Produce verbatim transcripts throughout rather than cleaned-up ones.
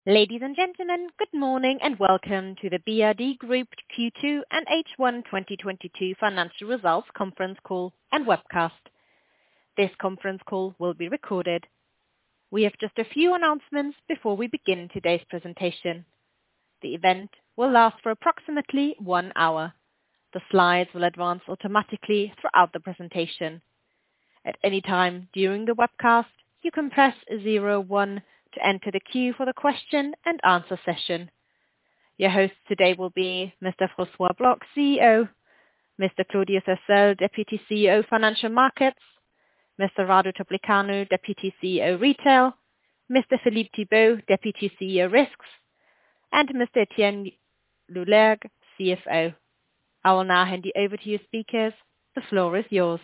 Ladies and gentlemen, good morning and welcome to the B R D Group Q two and H one twenty twenty-two financial results conference call and webcast. This conference call will be recorded. We have just a few announcements before we begin today's presentation. The event will last for approximately one hour. The slides will advance automatically throughout the presentation. At any time during the webcast, you can press zero one to enter the queue for the question and answer session. Your hosts today will be Mister François Bloch, C E O, Mister Claudiu Cercel, Deputy C E O Financial Markets, Mister Radu Topliceanu, Deputy C E O Retail, Mister Philippe Thibaud, Deputy C E O Risks, and Mister Etienne Loulergue, C F O. I will now hand you over to your speakers. The floor is yours.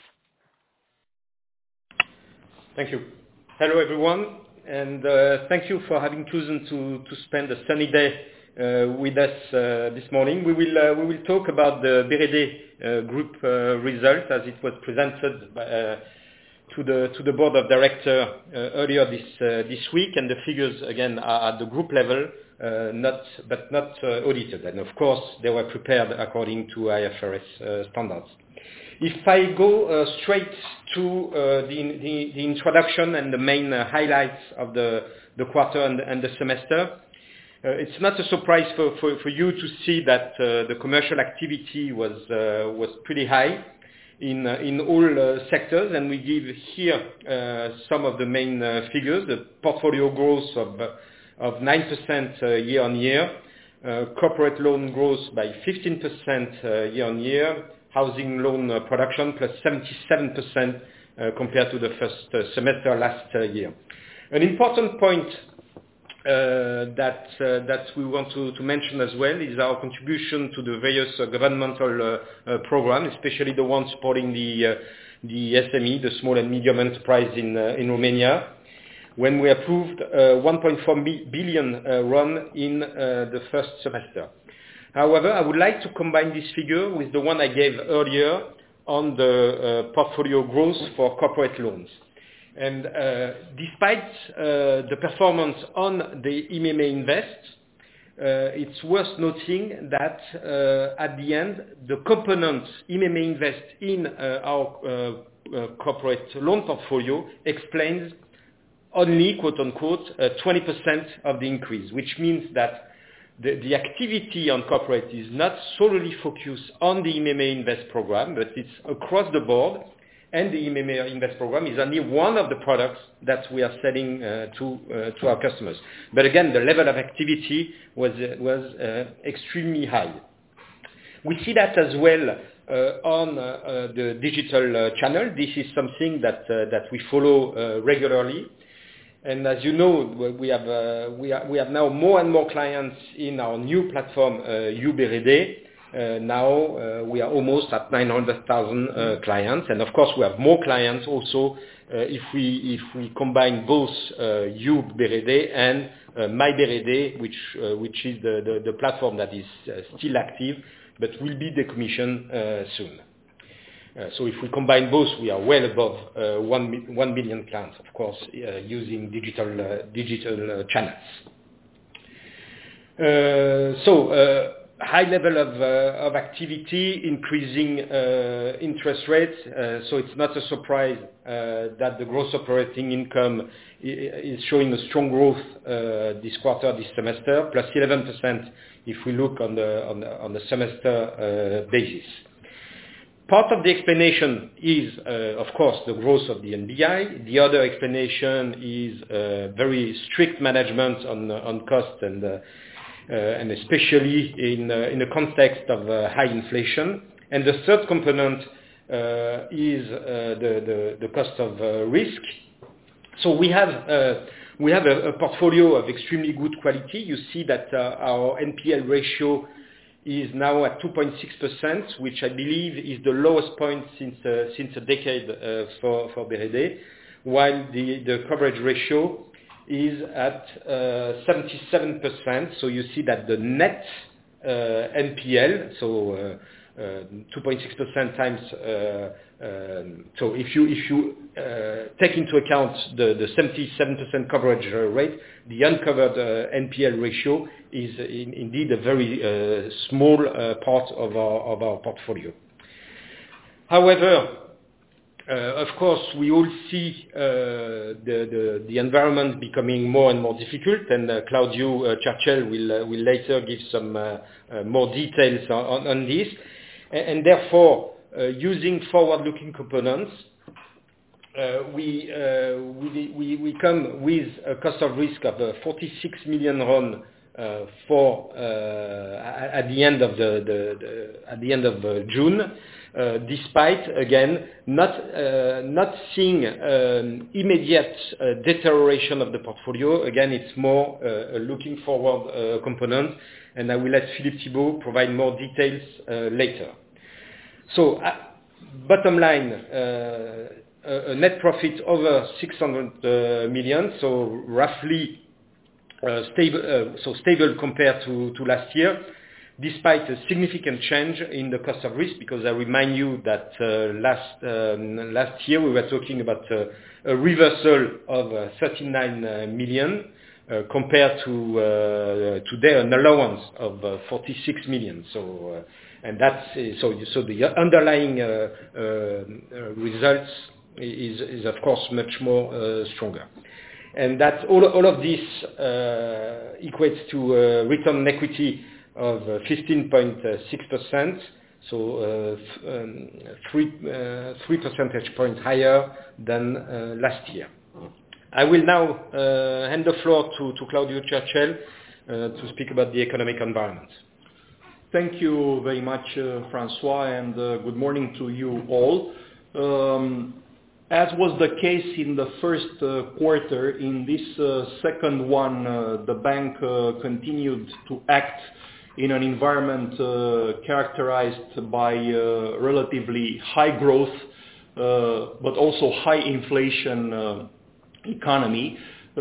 Thank you. Hello everyone, and uh, thank you for having chosen to, to spend a sunny day uh, with us uh, this morning. We will uh, we will talk about the B R D uh, Group uh, result as it was presented by, uh, to the to the board of directors uh, earlier this uh, this week, and the figures again are at the group level, uh, not but not uh, audited, and of course they were prepared according to I F R S uh, standards. If I go uh, straight to uh, the, the, the introduction and the main uh, highlights of the, the quarter and, and the semester, uh, it's not a surprise for, for, for you to see that uh, the commercial activity was uh, was pretty high in uh, in all uh, sectors, and we give here uh, some of the main uh, figures. The portfolio growth of uh, of nine percent uh, year on year, uh, corporate loan growth by fifteen percent uh, year on year. Housing loan uh, production plus seventy-seven percent uh, compared to the first uh, semester last uh, year. An important point uh, that uh, that we want to, to mention as well is our contribution to the various uh, governmental uh, uh, programs, especially the ones supporting the uh, the S M E, the small and medium enterprise in uh, in Romania, when we approved uh, one point four billion uh, RON in uh, the first semester. However, I would like to combine this figure with the one I gave earlier on the uh, portfolio growth for corporate loans. And uh, despite uh, the performance on the I M M E Invest, uh, it's worth noting that uh, at the end, the components I M M E Invest in uh, our uh, uh, corporate loan portfolio explains only, quote unquote, uh, twenty percent of the increase, which means that The, the activity on corporate is not solely focused on the I M M E Invest program, but it's across the board, and the I M M E Invest program is only one of the products that we are selling uh, to uh, to our customers. But again, the level of activity was uh, was uh, extremely high. We see that as well uh, on uh, uh, the digital uh, channel. This is something that uh, that we follow uh, regularly. And as you know, we have uh, we, are, we have now more and more clients in our new platform, uh, U B R D. Uh, now uh, we are almost at nine hundred thousand uh, clients, and of course we have more clients also uh, if we if we combine both uh, U B R D and uh, My B R D, which uh, which is the, the, the platform that is uh, still active but will be decommissioned uh, soon. Uh, so if we combine both, we are well above uh, one, one million clients, of course, uh, using digital uh, digital uh, channels. Uh, so uh, high level of, uh, of activity, increasing uh, interest rates. Uh, so it's not a surprise uh, that the gross operating income is showing a strong growth uh, this quarter, this semester, plus eleven percent if we look on the on the, on the semester uh, basis. Part of the explanation is, uh, of course, the growth of the N B I. The other explanation is uh, very strict management on uh, on cost and uh, uh, and especially in uh, in the context of uh, high inflation. And the third component uh, is uh, the, the the cost of uh, risk. So we have uh, we have a, a portfolio of extremely good quality. You see that uh, our N P L ratio is now at two point six percent, which I believe is the lowest point since uh, since a decade uh, for for B R D, while the the coverage ratio is at uh, seventy-seven percent. So you see that the net uh, N P L, so uh, two point six percent times. Uh, um, so if you if you uh, take into account the, the seventy-seven percent coverage uh, rate, the uncovered uh, N P L ratio is in, indeed a very uh, small uh, part of our of our portfolio. However, Uh, of course, we all see uh, the, the, the environment becoming more and more difficult, and uh, Claudio uh, Churchill will, uh, will later give some uh, uh, more details on, on, on this. And, and therefore, uh, using forward-looking components, uh, we, uh, we, we, we come with a cost of risk of uh, forty-six million RON uh, for uh, at the end of the, the, the at the end of uh, June. Uh, despite, again, not uh, not seeing um, immediate uh, deterioration of the portfolio. Again, it's more uh, a looking forward uh, component, and I will let Philippe Thibault provide more details uh, later. So, uh, bottom line, uh, a, a net profit over six hundred uh, million, so roughly uh, stable, uh, so stable compared to, to last year, despite a significant change in the cost of risk, because I remind you that uh, last um, last year we were talking about uh, a reversal of uh, thirty-nine uh, million uh, compared to uh, today an allowance of uh, forty-six million. So uh, and that's uh, so so the underlying uh, uh, results is is of course much more uh, stronger. And that all all of this uh, equates to uh, return on equity of uh, fifteen point six percent, so uh, f- um, three, uh, three percentage points higher than uh, last year. I will now uh, hand the floor to, to Claudio Churchill uh, to speak about the economic environment. Thank you very much, uh, Francois, and uh, good morning to you all. Um, As was the case in the first uh, quarter, in this uh, second one, uh, the bank uh, continued to act in an environment uh, characterized by uh, relatively high growth, uh, but also high inflation uh, economy.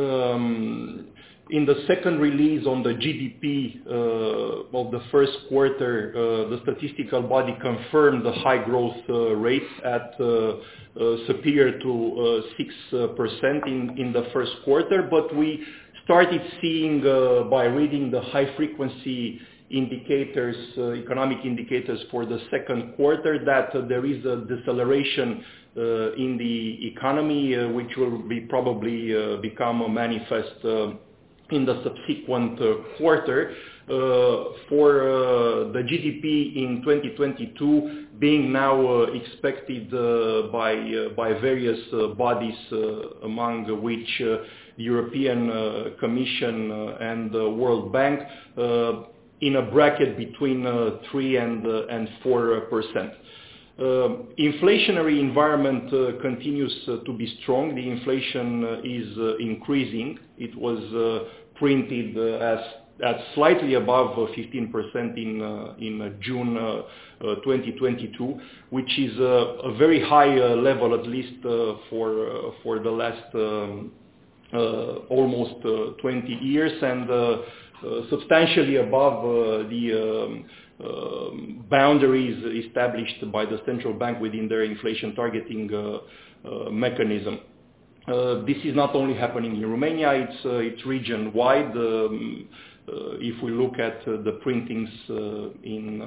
Um, in the second release on the G D P uh, of the first quarter, uh, the statistical body confirmed the high growth uh, rate at uh, uh, superior to uh, six percent in, in the first quarter, but we started seeing uh, by reading the high frequency indicators, uh, economic indicators for the second quarter, that uh, there is a deceleration uh, in the economy, uh, which will be probably uh, become a manifest uh, in the subsequent uh, quarter. Uh, for uh, the G D P in twenty twenty-two being now uh, expected uh, by uh, by various uh, bodies, uh, among which uh, the European uh, Commission uh, and the World Bank, uh, in a bracket between uh, three and uh, and four percent. Uh, inflationary environment uh, continues uh, to be strong. The inflation uh, is uh, increasing. It was uh, printed uh, as at slightly above uh, fifteen percent in uh, in uh, June uh, uh, twenty twenty-two, which is uh, a very high uh, level, at least uh, for uh, for the last um, uh, almost uh, twenty years, and uh, uh, substantially above uh, the um, uh, boundaries established by the central bank within their inflation targeting uh, uh, mechanism. Uh, this is not only happening in Romania; it's uh, it's region-wide. Um, Uh, if we look at uh, the printings uh, in uh,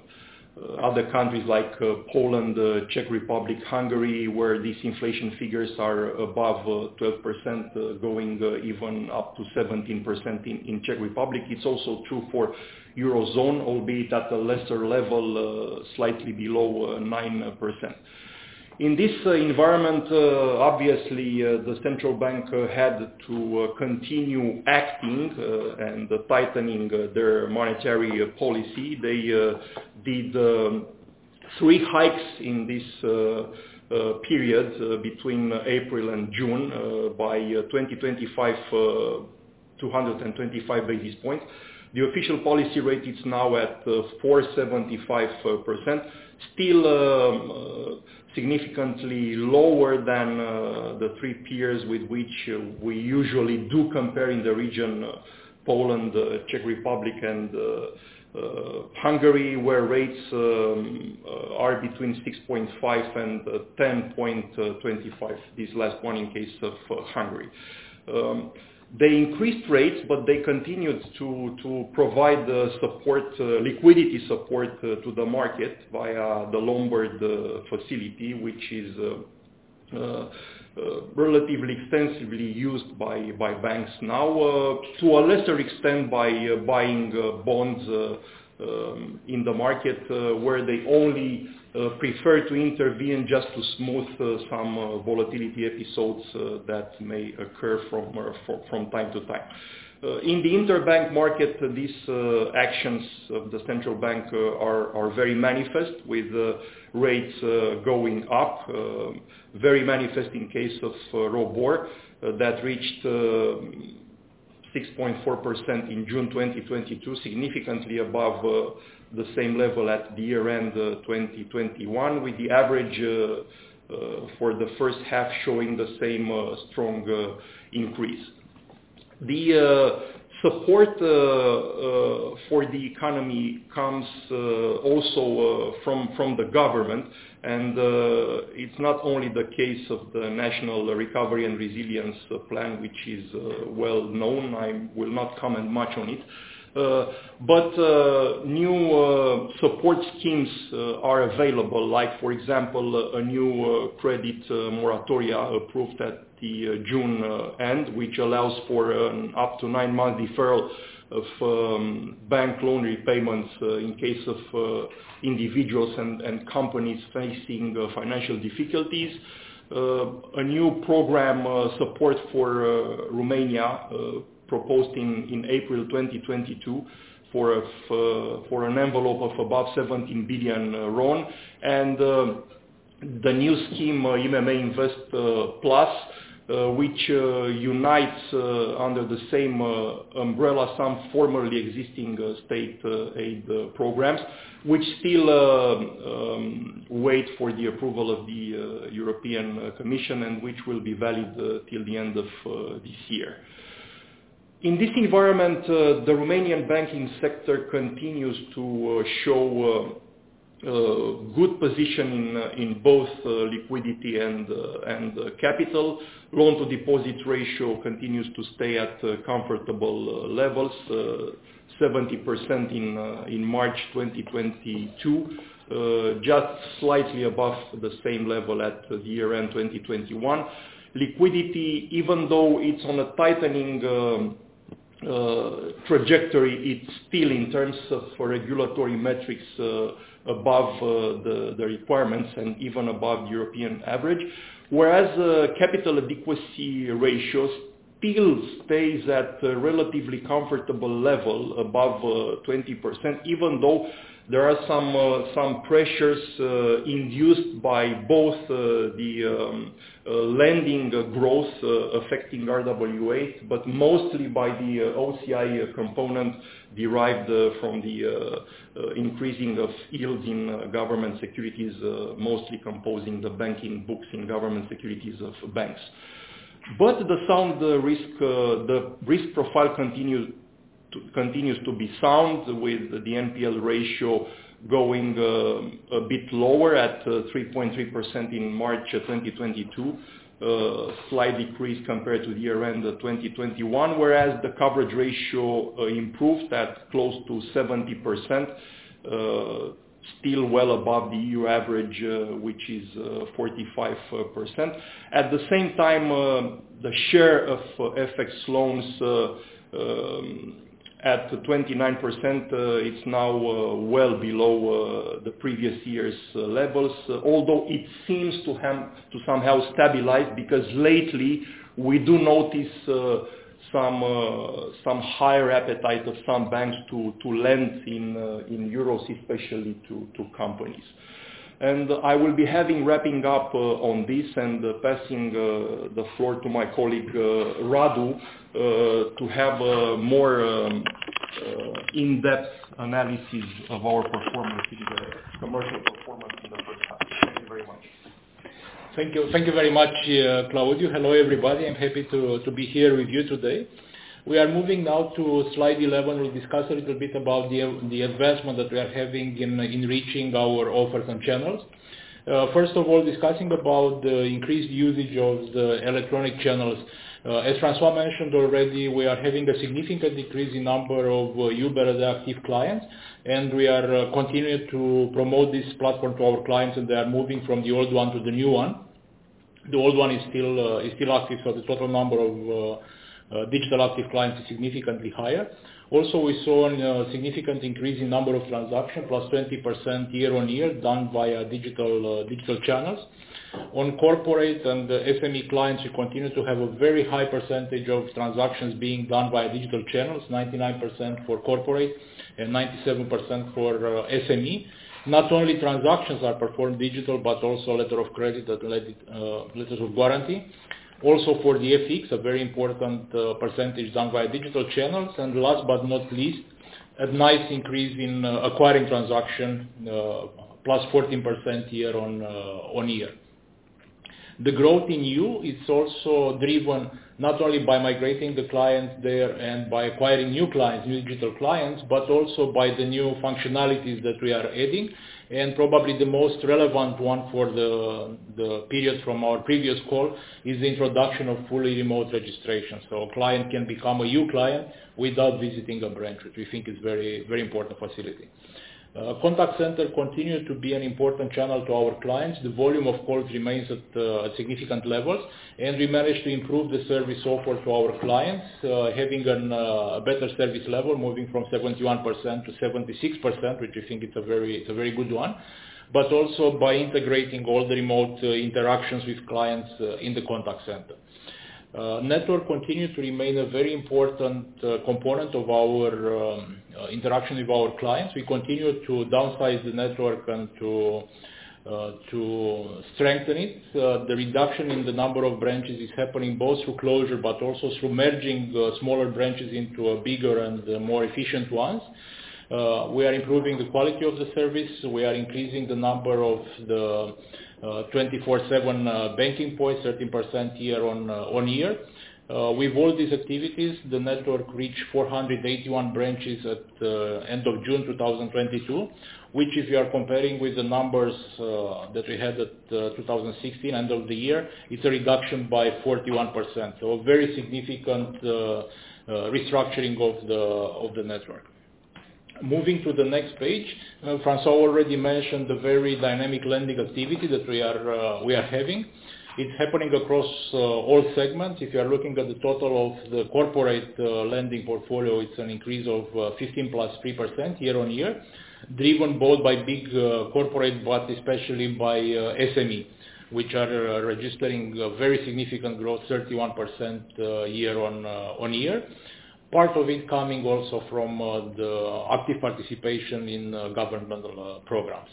uh, other countries like uh, Poland, uh, Czech Republic, Hungary, where these inflation figures are above uh, twelve percent, uh, going uh, even up to seventeen percent in, in Czech Republic. It's also true for Eurozone, albeit at a lesser level, uh, slightly below uh, nine percent. In this uh, environment, uh, obviously, uh, the central bank uh, had to uh, continue acting uh, and uh, tightening uh, their monetary uh, policy. They uh, did um, three hikes in this uh, uh, period uh, between uh, April and June uh, by uh, twenty, twenty-five, uh, two hundred twenty-five basis points. The official policy rate is now at uh, four point seven five percent, still um, uh, significantly lower than uh, the three peers with which uh, we usually do compare in the region, uh, Poland, uh, Czech Republic, and uh, Hungary, where rates um, uh, are between six point five and uh, ten point two five, this last one in case of uh, Hungary. Um, They increased rates, but they continued to, to provide uh, support, uh, liquidity support uh, to the market via the Lombard uh, facility, which is uh, uh, uh, relatively extensively used by, by banks now, uh, to a lesser extent by uh, buying uh, bonds uh, um, in the market uh, where they only Uh, prefer to intervene just to smooth uh, some uh, volatility episodes uh, that may occur from uh, for, from time to time. Uh, in the interbank market, uh, these uh, actions of the central bank uh, are, are very manifest, with uh, rates uh, going up, uh, very manifest in case of uh, ROBOR uh, that reached uh, six point four percent in June twenty twenty-two, significantly above uh, the same level at the year-end uh, twenty twenty-one, with the average uh, uh, for the first half showing the same uh, strong uh, increase. The uh, support uh, uh, for the economy comes uh, also uh, from, from the government, and uh, it's not only the case of the National Recovery and Resilience Plan, which is uh, well known. I will not comment much on it. Uh, but uh, new uh, support schemes uh, are available, like, for example, a new uh, credit uh, moratoria approved at the uh, June uh, end, which allows for an up to nine month deferral of um, bank loan repayments uh, in case of uh, individuals and, and companies facing uh, financial difficulties. Uh, a new program uh, support for uh, Romania, uh, proposed in, in April twenty twenty-two for, a, uh, for an envelope of above seventeen billion uh, RON, and uh, the new scheme uh, I M M E Invest uh, Plus, uh, which uh, unites uh, under the same uh, umbrella some formerly existing uh, state uh, aid uh, programs, which still uh, um, wait for the approval of the uh, European uh, Commission, and which will be valid uh, till the end of uh, this year. In this environment, uh, the Romanian banking sector continues to uh, show uh, uh, good position in, uh, in both uh, liquidity and, uh, and uh, capital. Loan-to-deposit ratio continues to stay at uh, comfortable uh, levels, uh, seventy percent in, uh, in March twenty twenty-two, uh, just slightly above the same level at uh, the year-end twenty twenty-one. Liquidity, even though it's on a tightening um, Uh, trajectory, it's still, in terms of regulatory metrics, uh, above uh, the, the requirements and even above the European average, whereas uh, capital adequacy ratio still stays at a relatively comfortable level, above uh, twenty percent, even though there are some uh, some pressures uh, induced by both uh, the um, uh, lending uh, growth uh, affecting R W A, but mostly by the uh, O C I uh, component derived uh, from the uh, uh, increasing of yields in uh, government securities, uh, mostly composing the banking books in government securities of banks. But the sound uh, risk, uh, the risk profile continues to, continues to be sound, with the N P L ratio going uh, a bit lower at uh, three point three percent in March twenty twenty-two, uh, slight decrease compared to the year-end twenty twenty-one, whereas the coverage ratio uh, improved at close to seventy percent, uh, still well above the E U average, uh, which is uh, forty-five percent. At the same time, uh, the share of uh, F X loans uh, um, at twenty-nine percent, uh, it's now uh, well below uh, the previous year's uh, levels, uh, although it seems to, have, to somehow stabilize, because lately we do notice uh, some uh, some higher appetite of some banks to, to lend in, uh, in euros, especially to, to companies. And I will be having wrapping up uh, on this and uh, passing uh, the floor to my colleague uh, Radu uh, to have a more um, uh, in-depth analysis of our performance, in the commercial performance in the first half. Thank you very much. Thank you. Thank you very much, uh, Claudiu. Hello, everybody. I'm happy to, to be here with you today. We are moving now to slide eleven. We'll discuss a little bit about the, the advancement that we are having in, in reaching our offers and channels. Uh, first of all, discussing about the increased usage of the electronic channels. Uh, as Francois mentioned already, we are having a significant decrease in number of uh, YOU-BRD active clients, and we are uh, continuing to promote this platform to our clients, and they are moving from the old one to the new one. The old one is still uh, is still active, so the total number of uh, uh, digital active clients is significantly higher. Also, we saw a significant increase in number of transactions, plus twenty percent year on year, done via digital uh, digital channels. On corporate and S M E clients, we continue to have a very high percentage of transactions being done via digital channels, ninety-nine percent for corporate and ninety-seven percent for uh, S M E. Not only transactions are performed digital, but also letter of credit and uh, letters of guarantee. Also for the F X, a very important uh, percentage done via digital channels. And last but not least, a nice increase in uh, acquiring transaction, uh, plus fourteen percent year on, uh, on year. The growth in YOU is also driven not only by migrating the clients there and by acquiring new clients, new digital clients, but also by the new functionalities that we are adding. And probably the most relevant one for the, the period from our previous call is the introduction of fully remote registration. So a client can become a YOU client without visiting a branch, which we think is very, very important facility. Uh, contact center continues to be an important channel to our clients. The volume of calls remains at, uh, at significant levels, and we managed to improve the service offered to our clients, uh, having an, uh, a better service level, moving from seventy-one percent to seventy-six percent, which I think it's a very, it's a very good one, but also by integrating all the remote uh, interactions with clients uh, in the contact center. Uh, network continues to remain a very important uh, component of our um, uh, interaction with our clients. We continue to downsize the network and to uh, to strengthen it. Uh, the reduction in the number of branches is happening both through closure but also through merging uh, smaller branches into a bigger and uh, more efficient ones. Uh, we are improving the quality of the service. We are increasing the number of the uh, twenty-four seven uh, banking points, thirteen percent year on, uh, on year. Uh, with all these activities, the network reached four hundred eighty-one branches at the uh, end of June two thousand twenty-two, which if you are comparing with the numbers uh, that we had at uh, two thousand sixteen, end of the year, it's a reduction by forty-one percent. So a very significant uh, uh, restructuring of the, of the network. Moving to the next page, uh, Francois already mentioned the very dynamic lending activity that we are uh, we are having. It's happening across uh, all segments. If you are looking at the total of the corporate uh, lending portfolio, it's an increase of uh, fifteen plus three percent year on year, driven both by big uh, corporate, but especially by uh, S M E, which are uh, registering a very significant growth, thirty-one percent uh, year on uh, on year. Part of it coming also from uh, the active participation in uh, governmental uh, programs.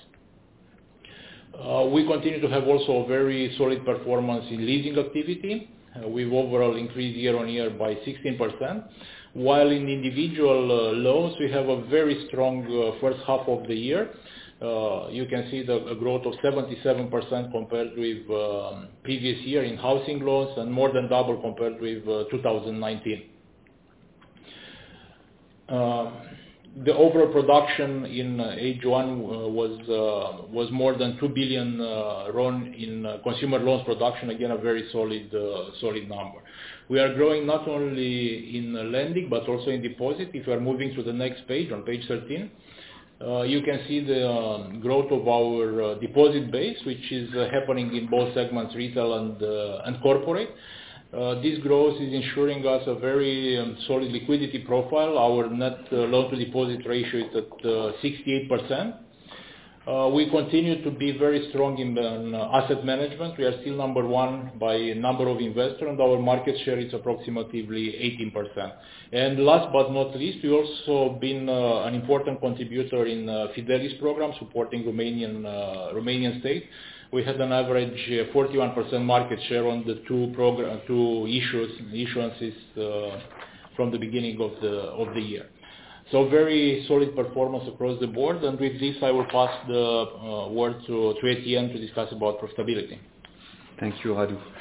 Uh, we continue to have also a very solid performance in leasing activity. Uh, we've overall increased year on year by sixteen percent, while in individual uh, loans we have a very strong uh, first half of the year. Uh, you can see the a growth of seventy-seven percent compared with uh, previous year in housing loans and more than double compared with uh, two thousand nineteen. Uh, the overall production in uh, H one uh, was uh, was more than two billion uh, RON in uh, consumer loans production. Again, a very solid uh, solid number. We are growing not only in uh, lending but also in deposit. If you are moving to the next page, on page thirteen, uh, you can see the uh, growth of our uh, deposit base, which is uh, happening in both segments, retail and uh, and corporate. Uh, this growth is ensuring us a very um, solid liquidity profile. Our net uh, loan-to-deposit ratio is at uh, sixty-eight percent. Uh, we continue to be very strong in uh, asset management. We are still number one by number of investors, and our market share is approximately eighteen percent. And last but not least, we also been uh, an important contributor in uh, Fidelis program supporting Romanian uh, Romanian state. We had an average uh, forty-one percent market share on the two program, two issues, issuances uh, from the beginning of the of the year. So very solid performance across the board. And with this, I will pass the uh, word to, to Etienne to discuss about profitability. Thank you, Radu.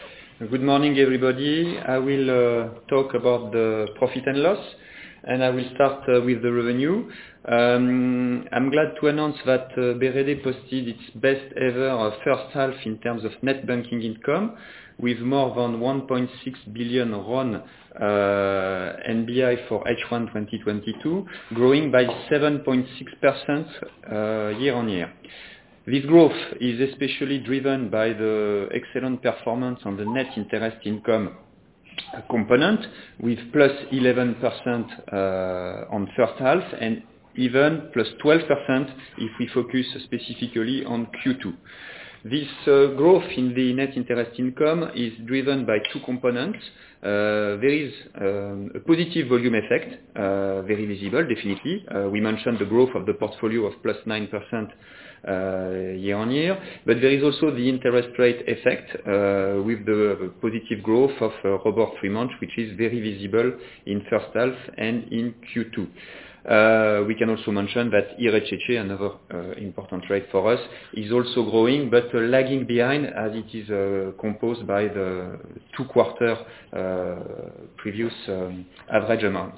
Good morning, everybody. I will uh, talk about the profit and loss, and I will start uh, with the revenue. Um, I'm glad to announce that uh, B R D posted its best ever uh, first half in terms of net banking income, with more than one point six billion RON uh, N B I for H one twenty twenty-two, growing by seven point six percent uh, year on year. This growth is especially driven by the excellent performance on the net interest income component, with plus eleven percent uh, on first half and even plus twelve percent if we focus specifically on Q two. This uh, growth in the net interest income is driven by two components. Uh, there is um, a positive volume effect, uh, very visible, definitely. Uh, we mentioned the growth of the portfolio of plus nine percent uh, year on year, but there is also the interest rate effect uh, with the positive growth of uh, ROBOR three months, which is very visible in first half and in Q two. Uh, we can also mention that I R C C, another uh, important rate for us, is also growing, but uh, lagging behind as it is uh, composed by the two quarter uh, previous um, average amounts.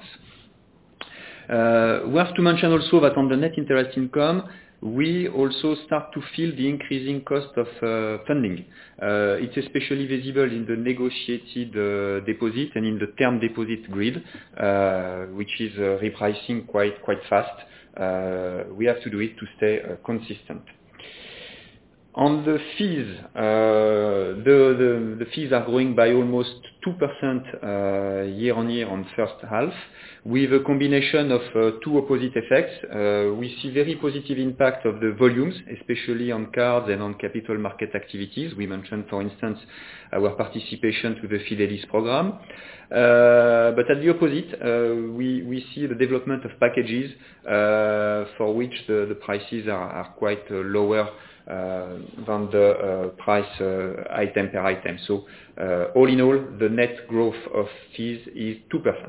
Uh, we have to mention also that on the net interest income, we also start to feel the increasing cost of uh, funding. Uh, it's especially visible in the negotiated uh, deposit and in the term deposit grid, uh, which is uh, repricing quite quite fast. Uh, we have to do it to stay uh, consistent. On the fees, uh, the, the, the fees are growing by almost two percent uh, year on year on first half, with a combination of uh, two opposite effects. Uh, we see very positive impact of the volumes, especially on cards and on capital market activities. We mentioned, for instance, our participation to the Fidelis program. Uh, but at the opposite, uh, we, we see the development of packages uh, for which the, the prices are, are quite uh, lower Uh, than the uh, price uh, item per item. So uh, all in all, the net growth of fees is two percent.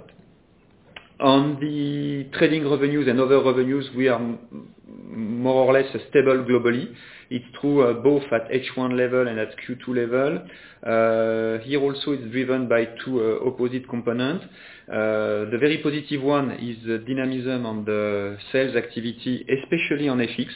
On the trading revenues and other revenues, we are m- more or less stable globally. It's true uh, both at H one level and at Q two level. Uh, here also it's driven by two uh, opposite components. Uh, the very positive one is the dynamism on the sales activity, especially on F X.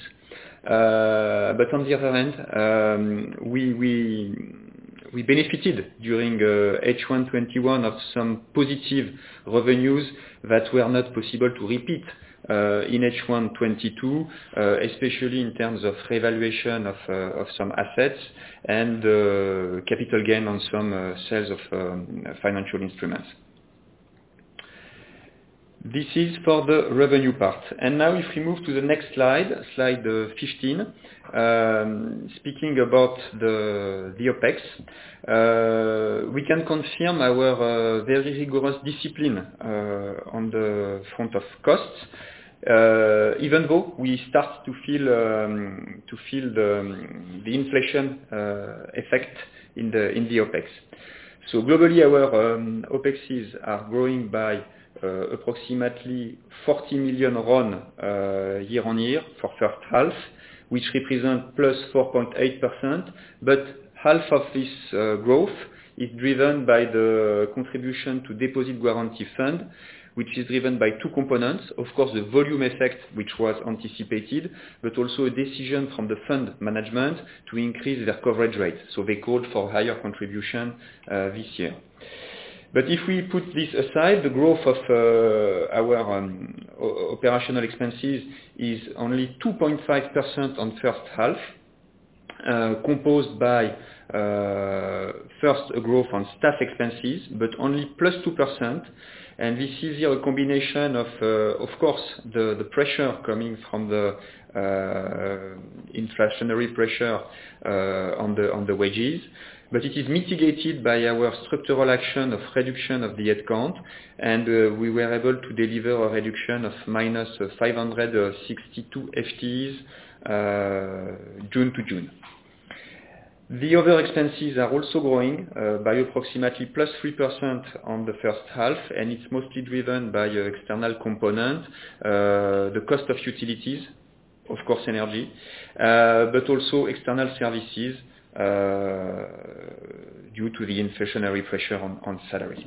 Uh, but on the other hand, um, we, we, we benefited during uh, H one twenty-one of some positive revenues that were not possible to repeat uh, in H one twenty-two, uh, especially in terms of revaluation of, uh, of some assets and uh, capital gain on some uh, sales of um, financial instruments. This is for the revenue part. And now if we move to the next slide, slide uh, fifteen, um, speaking about the, the OPEX, uh, we can confirm our uh, very rigorous discipline uh, on the front of costs, uh, even though we start to feel, um, to feel the, the inflation uh, effect in the, in the OPEX. So globally our um, OPEXs are growing by Uh, approximately forty million RON uh, year on year for first half, which represent plus four point eight percent, but half of this uh, growth is driven by the contribution to Deposit Guarantee Fund, which is driven by two components. Of course, the volume effect, which was anticipated, but also a decision from the fund management to increase their coverage rate. So they called for higher contribution uh, this year. But if we put this aside, the growth of uh, our um, o- operational expenses is only two point five percent on first half, uh, composed by uh, first a growth on staff expenses, but only plus two percent. And this is here a combination of, uh, of course, the, the pressure coming from the uh, inflationary pressure uh, on the on the wages, but it is mitigated by our structural action of reduction of the headcount, and uh, we were able to deliver a reduction of minus five hundred sixty-two F T Es uh, June to June. The other expenses are also growing uh, by approximately plus three percent on the first half, and it's mostly driven by uh, external component, uh, the cost of utilities, of course energy, uh, but also external services, uh, due to the inflationary pressure on, on salaries.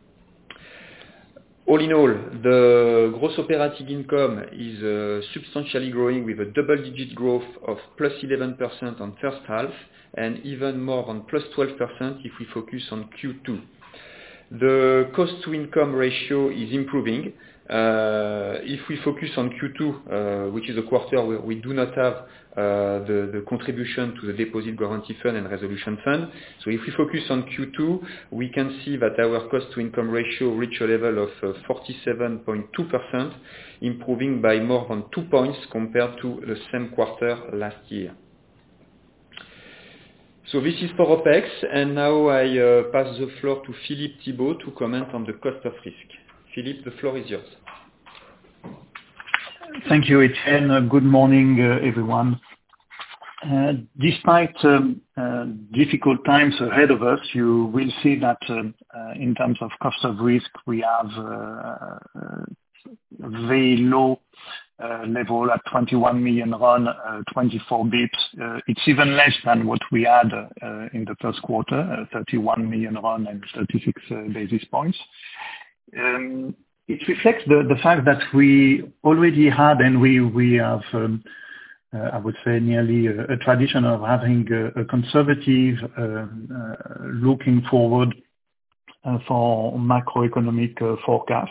All in all, the gross operating income is uh, substantially growing with a double-digit growth of plus eleven percent on first half and even more on plus twelve percent if we focus on Q two. The cost-to-income ratio is improving. Uh, if we focus on Q two, uh, which is a quarter where we do not have uh, the, the contribution to the Deposit Guarantee Fund and Resolution Fund. So if we focus on Q two, we can see that our cost-to-income ratio reached a level of uh, forty-seven point two percent, improving by more than two points compared to the same quarter last year. So this is for OPEX, and now I uh, pass the floor to Philippe Thibault to comment on the cost of risk. Philippe, the floor is yours. Thank you, Etienne. Uh, good morning, uh, everyone. Uh, despite um, uh, difficult times ahead of us, you will see that uh, uh, in terms of cost of risk, we have uh, a very low uh, level at twenty-one million RON, uh, twenty-four bips. Uh, it's even less than what we had uh, in the first quarter, uh, thirty-one million RON and thirty-six uh, basis points. Um, it reflects the, the fact that we already had, and we, we have, um, uh, I would say, nearly a, a tradition of having a, a conservative um, uh, looking forward uh, for macroeconomic uh, forecast.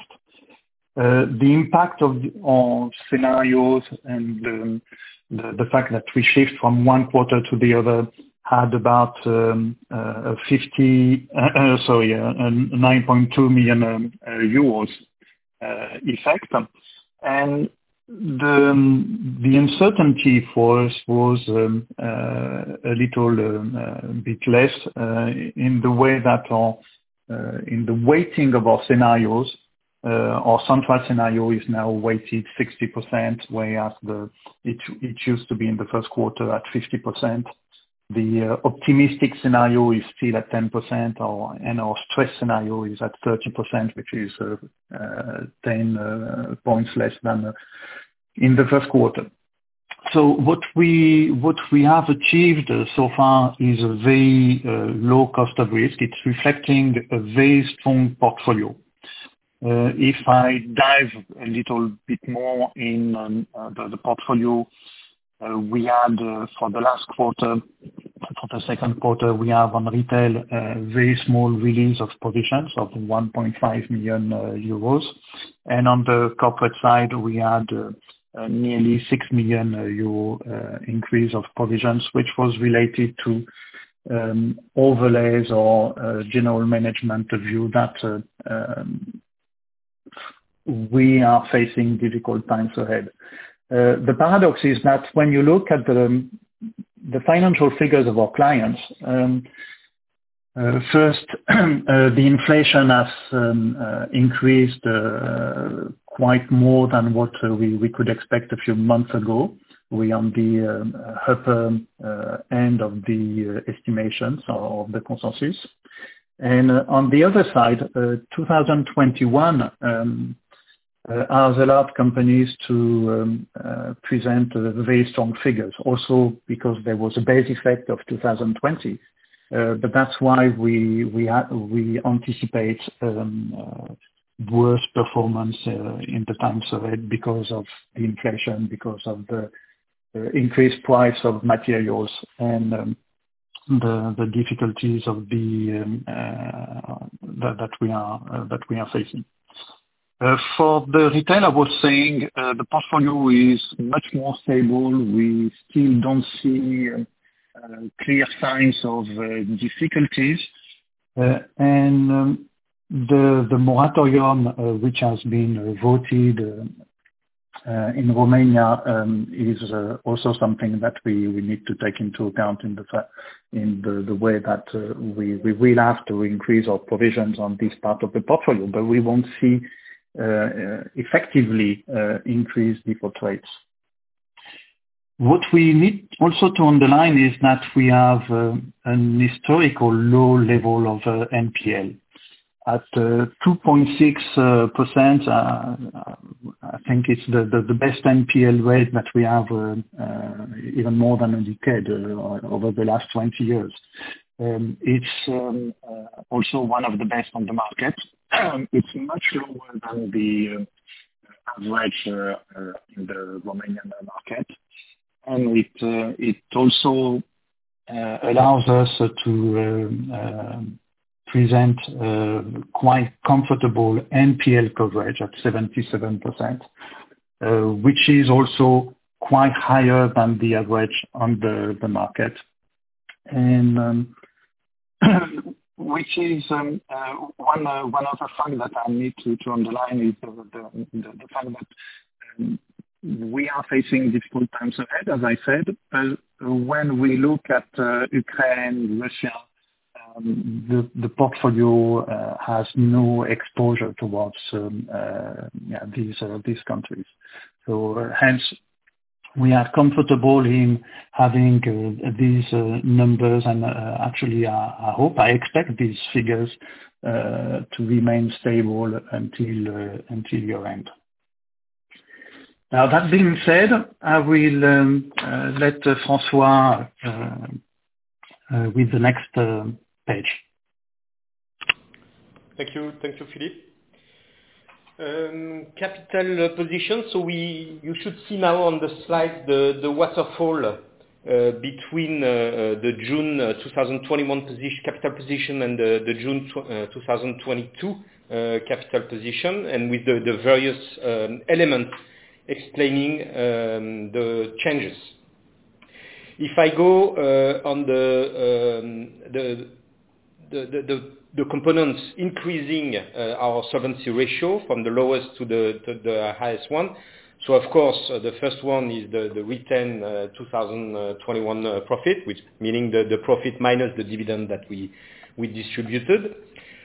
Uh, the impact of the, on scenarios and um, the, the fact that we shift from one quarter to the other had about um, uh, fifty, uh, uh, sorry, uh, nine point two million um, uh, euros uh, effect, and the um, the uncertainty for us was um, uh, a little um, uh, bit less uh, in the way that our uh, in the weighting of our scenarios. Uh, our central scenario is now weighted sixty percent, whereas the it it used to be in the first quarter at fifty percent. The uh, optimistic scenario is still at ten percent, or, and our stress scenario is at thirty percent, which is uh, uh, ten uh, points less than uh, in the first quarter. So what we what we have achieved uh, so far is a very uh, low cost of risk. It's reflecting a very strong portfolio. Uh, if I dive a little bit more in um, uh, the, the portfolio, Uh, we had uh, for the last quarter, for the second quarter, we have on retail a uh, very small release of provisions of one point five million uh, euros. And on the corporate side, we had uh, uh, nearly six million euro uh, increase of provisions, which was related to um, overlays or uh, general management view that uh, um, we are facing difficult times ahead. Uh, the paradox is that when you look at the, the financial figures of our clients, um, uh, first, uh, the inflation has um, uh, increased uh, quite more than what uh, we, we could expect a few months ago. We are on the um, upper uh, end of the uh, estimations or of the consensus. And uh, on the other side, uh, two thousand twenty-one um, Uh, has allowed companies to um, uh, present uh, very strong figures, also because there was a base effect of two thousand twenty. Uh, but that's why we we, ha- we anticipate um, uh, worse performance uh, in the times ahead because of the inflation, because of the uh, increased price of materials and um, the the difficulties of the um, uh, that, that we are uh, that we are facing. Uh, for the retail, I was saying uh, the portfolio is much more stable. We still don't see uh, uh, clear signs of uh, difficulties. Uh, and um, the, the moratorium, uh, which has been uh, voted uh, uh, in Romania, um, is uh, also something that we, we need to take into account in the fa- in the, the way that uh, we, we will have to increase our provisions on this part of the portfolio, but we won't see Uh, uh, effectively uh, increase default rates. What we need also to underline is that we have uh, an historical low level of uh, N P L. at uh, two point six percent. Uh, I think it's the, the, the best N P L rate that we have uh, uh, even more than a decade uh, over the last twenty years. Um, it's um, uh, also one of the best on the market. It's much lower than the uh, average uh, uh, in the Romanian market, and it uh, it also uh, allows us uh, to uh, uh, present uh, quite comfortable N P L coverage at seventy-seven percent, uh, which is also quite higher than the average on the, the market. And um, which is um, uh, one uh, one other fact that I need to, to underline is the, the, the, the fact that um, we are facing difficult times ahead, as I said. Uh, when we look at uh, Ukraine, Russia, um, the, the portfolio uh, has no exposure towards um, uh, yeah, these uh, these countries. So uh, hence, we are comfortable in having uh, these uh, numbers, and uh, actually, I, I hope, I expect these figures uh, to remain stable until uh, until year end. Now, that being said, I will um, uh, let uh, François uh, uh, with the next uh, page. Thank you, thank you, Philippe. Um, capital uh, position. So we, you should see now on the slide the, the waterfall uh, between uh, uh, the June uh, twenty twenty-one position, capital position and the, the June tw- uh, twenty twenty-two uh, capital position, and with the, the various um, elements explaining um, the changes. If I go uh, on the, um, the, the, the, the the components increasing uh, our solvency ratio from the lowest to the, to the highest one. So of course, uh, the first one is the, the retained uh, twenty twenty-one uh, profit, which meaning the, the profit minus the dividend that we, we distributed.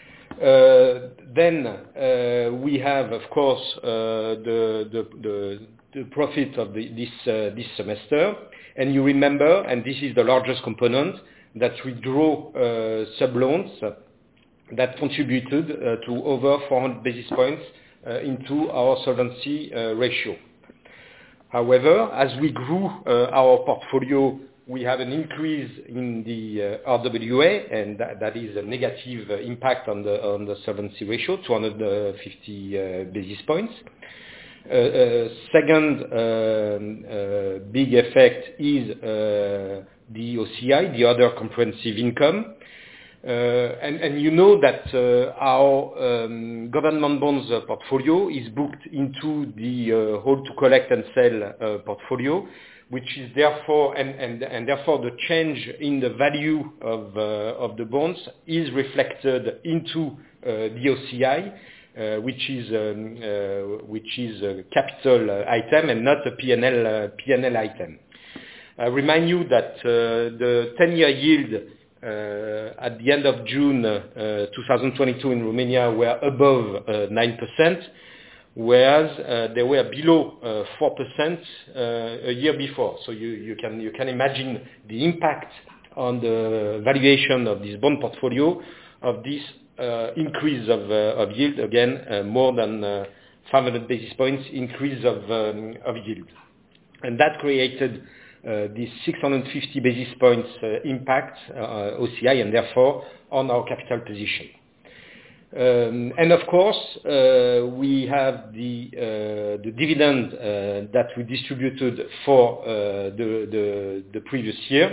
Uh, then uh, we have, of course, uh, the, the, the, the profit of the, this, uh, this semester. And you remember, and this is the largest component, that we draw uh, sub-loans that contributed uh, to over four hundred basis points uh, into our solvency uh, ratio. However, as we grew uh, our portfolio, we have an increase in the uh, R W A, and that, that is a negative uh, impact on the on the solvency ratio, two hundred fifty uh, basis points. Uh, uh, second um, uh, big effect is uh, the O C I, the other comprehensive income. Uh, and, and you know that uh, our um, government bonds uh, portfolio is booked into the uh, hold to collect and sell uh, portfolio, which is therefore, and, and, and therefore the change in the value of, uh, of the bonds is reflected into uh, the O C I, uh, which is, um, uh, which is a capital uh, item and not a P and L, uh, P and L item. I remind you that uh, the ten-year yield Uh, at the end of June uh, twenty twenty-two in Romania were above uh, nine percent, whereas uh, they were below uh, four percent uh, a year before. So you, you can you can imagine the impact on the valuation of this bond portfolio of this uh, increase of, uh, of yield, again uh, more than uh, five hundred basis points increase of, um, of yield. And that created Uh, this six hundred fifty basis points uh, impact uh, O C I, and therefore on our capital position. Um, and of course, uh, we have the, uh, the dividend uh, that we distributed for uh, the, the, the previous year,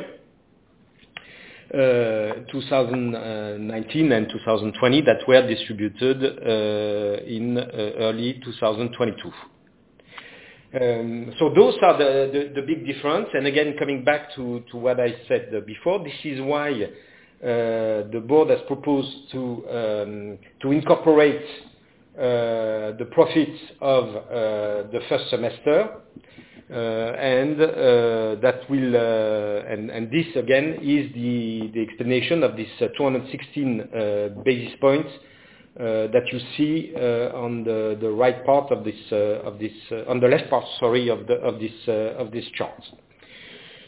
uh, two thousand nineteen and two thousand twenty, that were distributed uh, in uh, early two thousand twenty-two. Um, so those are the, the, the big difference. And again, coming back to, to what I said before, this is why uh, the board has proposed to um, to incorporate uh, the profits of uh, the first semester, uh, and uh, that will uh, and, and this again is the, the explanation of this uh, two hundred sixteen uh, basis points Uh, that you see uh, on the, the right part of this uh, of this uh, on the left part, sorry, of the of this uh, of this chart.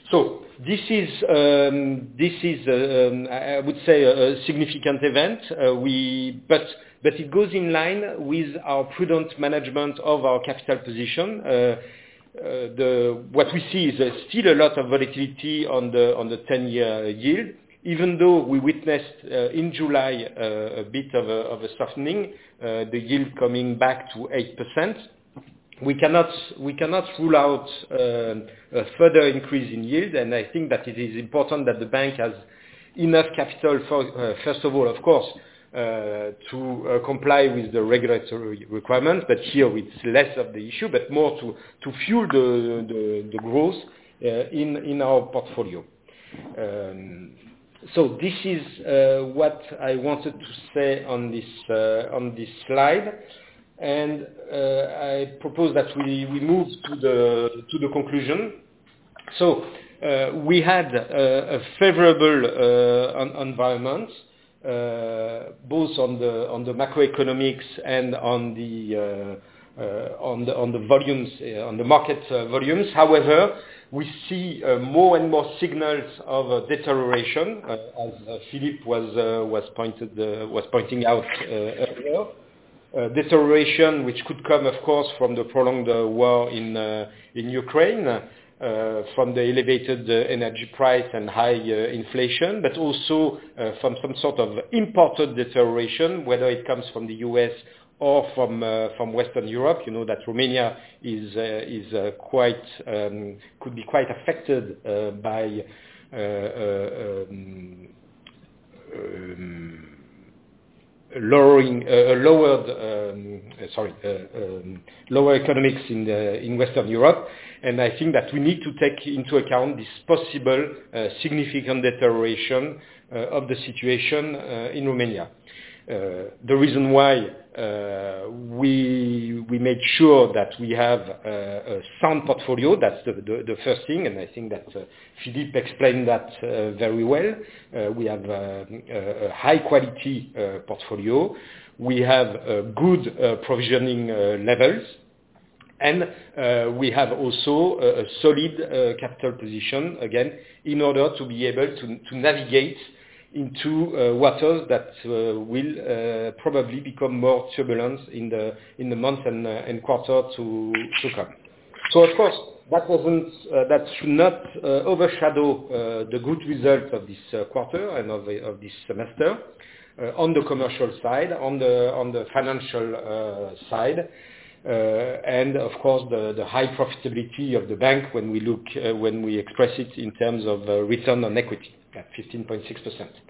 So this is, um, this is uh, um, I would say, a, a significant event. Uh, we, but, but it goes in line with our prudent management of our capital position. Uh, uh, the, what we see is uh, still a lot of volatility on the on the ten-year yield, even though we witnessed uh, in July uh, a bit of a, of a softening, uh, the yield coming back to eight percent. We cannot we cannot rule out uh, a further increase in yield, and I think that it is important that the bank has enough capital for, uh, first of all, of course, uh, to uh, comply with the regulatory requirements, but here it's less of the issue, but more to, to fuel the, the, the growth uh, in, in our portfolio. Um, so this is uh, what I wanted to say on this, uh, on this slide. And uh, I propose that we, we move to the, to the conclusion. So uh, we had uh, a favorable uh, en- environment, uh, both on the, on the macroeconomics and on the, uh, uh, on the, on the volumes, uh, on the market uh, volumes. However, we see uh, more and more signals of uh, deterioration, uh, as uh, Philippe was, uh, was, pointed, uh, was pointing out uh, earlier. Uh, deterioration, which could come, of course, from the prolonged uh, war in uh, in Ukraine, uh, from the elevated uh, energy price and high uh, inflation, but also uh, from some sort of imported deterioration, whether it comes from the U S or from uh, from Western Europe. You know that Romania is uh, is uh, quite um, could be quite affected uh, by uh, uh, um, um, lowering, uh, lowered, um, uh, sorry, uh, um, lower economics in the, in Western Europe, and I think that we need to take into account this possible uh, significant deterioration uh, of the situation uh, in Romania. Uh, the reason why uh, we we made sure that we have uh, a sound portfolio, that's the, the, the first thing, and I think that uh, Philippe explained that uh, very well. Uh, we have uh, a high quality uh, portfolio. We have uh, good uh, provisioning uh, levels. And uh, we have also a, a solid uh, capital position, again, in order to be able to, to navigate into uh, waters that uh, will uh, probably become more turbulent in the in the months and, uh, and quarter to to come. So of course that wasn't uh, that should not uh, overshadow uh, the good result of this uh, quarter and of, the, of this semester uh, on the commercial side, on the on the financial uh, side. Uh, and of course the, the high profitability of the bank when we look uh, when we express it in terms of uh, return on equity at fifteen point six percent.